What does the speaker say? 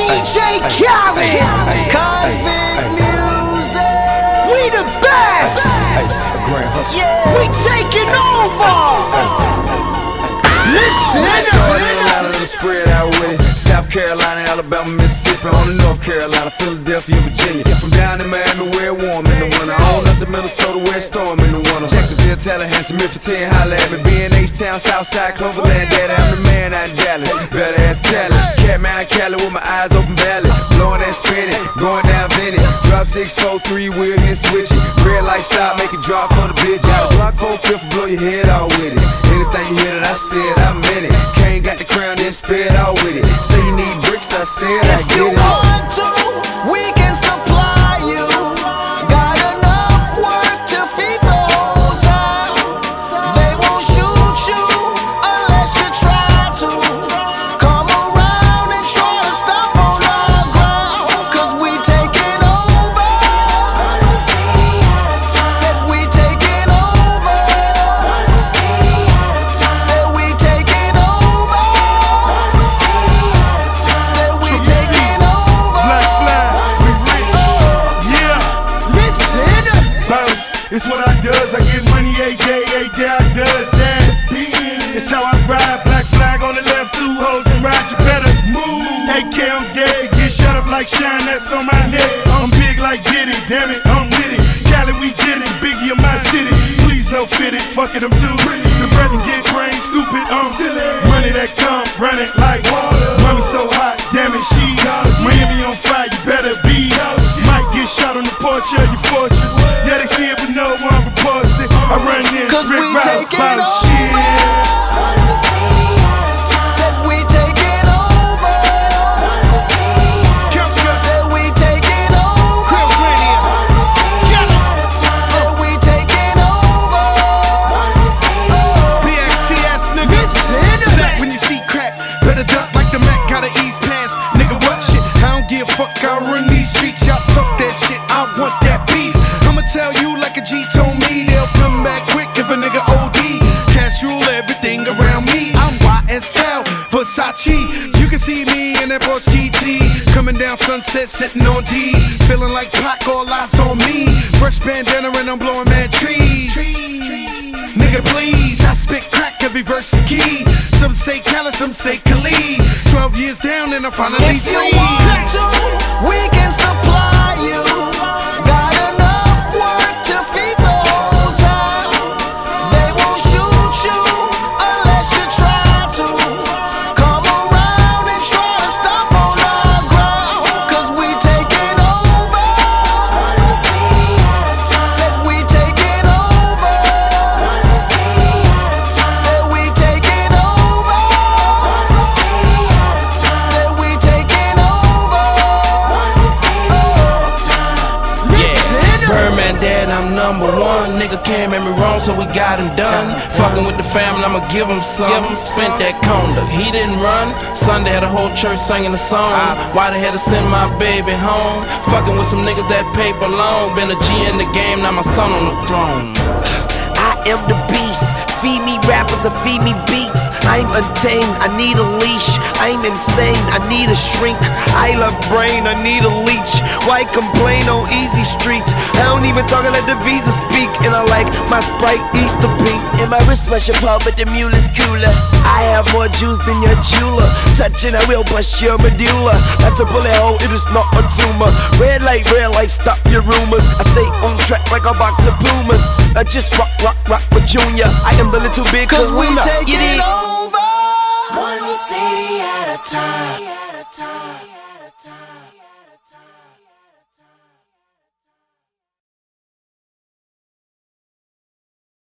DJ Khaled, Convict Music. We the best. We taking over. Listen. Spread out with it. South Carolina, Alabama, Mississippi, on the North Carolina, Philadelphia, Virginia. From down in Miami where it warm in the winter, on up to Minnesota where it storm in the winter. Jacksonville, Tallahassee, Memphis, 10, holla at me. B&H-Town, Southside, Cloverland, Daddy, I'm the man out in Dallas. Better ass Cali, Catman Cali with my eyes open valley. Blowing that spinning, going down Vinny. Drop 6, 4, 3, wheel and switch it. Red light stop, make it drop for the bitch. Out block 4, 5th, blow your head off with it. Anything you hear that I said, I meant it. Kane got the crown, then spit out with it. Say you need bricks, I said I get it. If you want to, we can supply you. Got enough work to feed the whole town. They won't shoot you unless you try to. Come around and try to stop on our ground, 'cause we taking over. Said we taking over. Said we taking over. Said we taking over. Black flag, we rich. Yeah. Listen. Bounce, it's what I does. I get money every day I does that. It's how I ride. Black flag on the left, 2 hoes and ride. You better move. AK, I'm dead. Get shut up like Shine, that's on my neck. I'm big like Diddy, damn it, I'm with it. Cali, we did it. Biggie in my city. Please no fit it, fuck it, I'm too pretty. The bread and get brain, stupid, silly. Money that come, run it like water. Mommy so hot, damn it, she Miami on fire, you better be. Might get shot on the porch of your fortress. Yeah, they see it, but no one reports it. I run this, 'Cause Rick we Rouse, taking about over. shit. Said we taking over. Said we taking over. Said we taking over. BXTS, nigga. Listen. Black when you see crack, better duck like the Mac, gotta ease past. Nigga, what shit? I don't give a fuck, I run these streets. Y'all talk that shit, I want that beef. I'ma tell you like a G told me, they'll come back quick if a nigga OD. Cash rule everything around me. I'm YSL, Versace. You can see me in that Porsche GT, coming down Sunset, sitting on D's, feeling like Pac, all eyes on me. Fresh bandana and I'm blowing mad trees. Nigga, please, I spit crack every verse a key. Some say Khaled, some say Khalid. 12 years down and I'm finally If you free. want to, we can supply you. Got enough work to feed the whole town. They won't shoot you unless you try to. Come around and try to stop on our ground, 'cause we taking over. Said we taking over. Said we taking over. Said we taking over. Listen. Birdman dead, I'm number one. Nigga can't make me wrong, so we got him done. Fucking with the family, I'ma give him some. Spent that conda, he didn't run. Sunday had a whole church singing a song. Why they had to send my baby home? Fucking with some niggas that paper long. Been a G in the game, now my son on the throne. I am the beast. Feed me rappers or feed me beats. I'm untamed, I need a leash. I'm insane, I need a shrink. I love brain, I need a leech. Why complain on easy streets? I don't even talk, I let the visa speak. And I like my Sprite Easter pink. And my wrist was your pub, but the mule is cooler. I have more juice than your jeweler. Touching, I will bust your medulla. That's a bullet hole, it is not a tumor. Red light, stop your rumors. I stay on track like a box of Pumas. I just rock with Junior. I am the little big 'Cause we kahuna. taking over. One city at a time.